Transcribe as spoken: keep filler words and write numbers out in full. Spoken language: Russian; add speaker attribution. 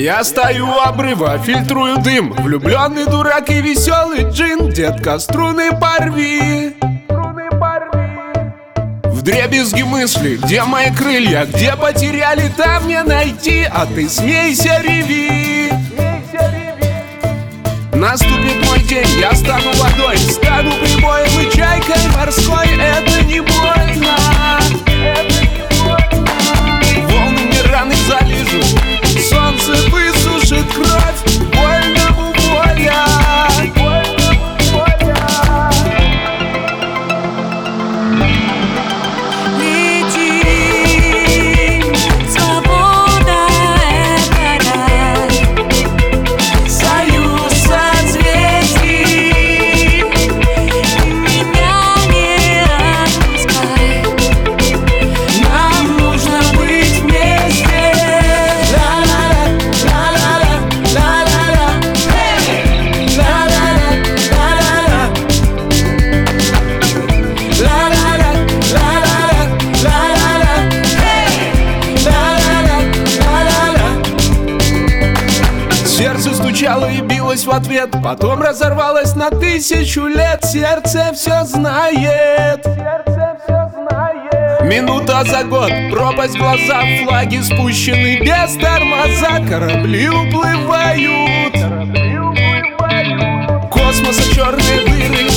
Speaker 1: Я стою у обрыва, фильтрую дым. Влюбленный дурак и веселый джин. Детка, струны порви. Вдребезги мысли, где мои крылья? Где потеряли, там не найти. А ты смейся, реви. Наступит мой день, я стану водой, стану прибоем и чайкой морской. Это не больно. Волны мне раны залижут, солнце высушит кровь. Вольному воля. Сердце стучало и билось в ответ, потом разорвалось на тысячу лет. Сердце все знает. Минута за год, пропасть в глаза, флаги спущены без тормоза. Корабли уплывают. Космоса черные дыры,